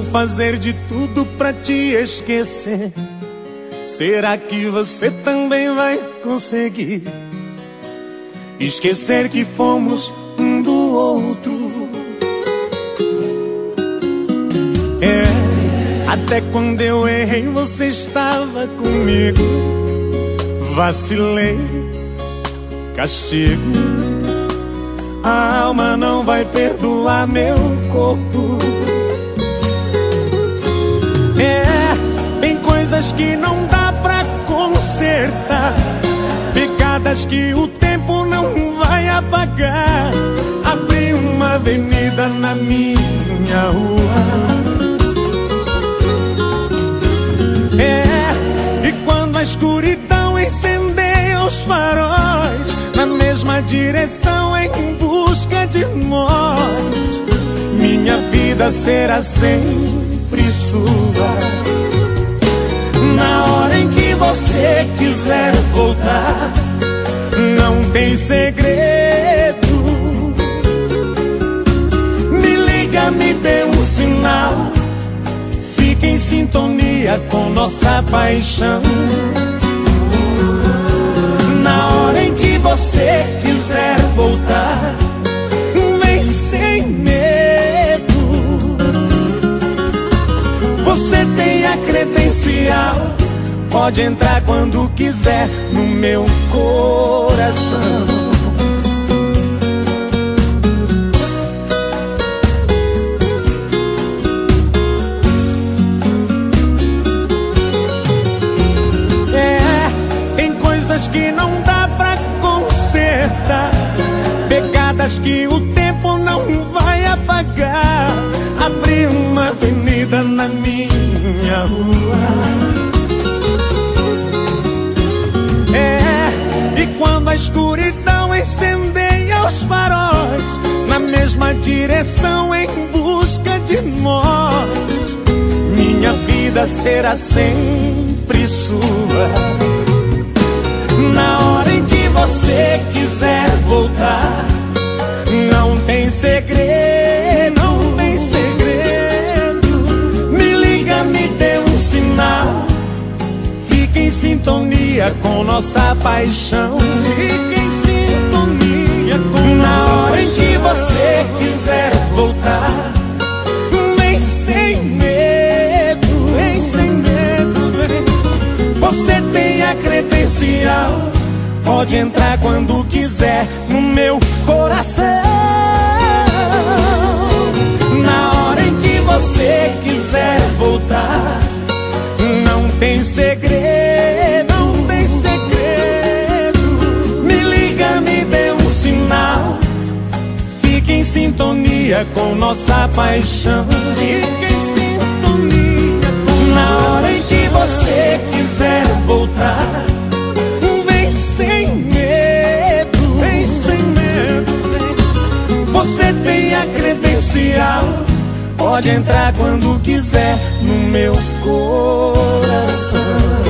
fazer de tudo pra te esquecer. Será que você também vai conseguir esquecer que fomos um do outro? Até quando eu errei você estava comigo. Vacilei, castigo. A alma não vai perdoar meu corpo. Tem coisas que não dá pra consertar, pegadas que o tempo não vai apagar. Abri uma avenida na minha rua. E quando a escuridão incendeia os faróis, na mesma direção em busca de nós, minha vida será sempre sua. Na hora em que você quiser voltar, não tem segredo. Me liga, me dê um sinal, fique em sintonia com nossa paixão. Na hora em que você quiser voltar, vem sem medo. Você tem a credencial, pode entrar quando quiser no meu coração. Que não dá pra consertar, pegadas que o tempo não vai apagar. Abri uma avenida na minha rua. E quando a escuridão incendeia os faróis, na mesma direção em busca de nós, minha vida será sempre sua. Na hora em que você quiser voltar, não tem segredo, não tem segredo. Me liga, me dê um sinal, fique em sintonia com nossa paixão. Fique em sintonia com na hora em que você quiser voltar, vem sem medo, vem sem medo, vem. Você tem a credencial, pode entrar quando quiser no meu coração. Na hora em que você quiser voltar, não tem segredo, não tem segredo. Me liga, me dê um sinal, fique em sintonia com nossa paixão. Fique em sintonia com na hora em que você quiser voltar, vem sem medo, vem sem medo, vem. Você tem a credencial, pode entrar quando quiser no meu coração.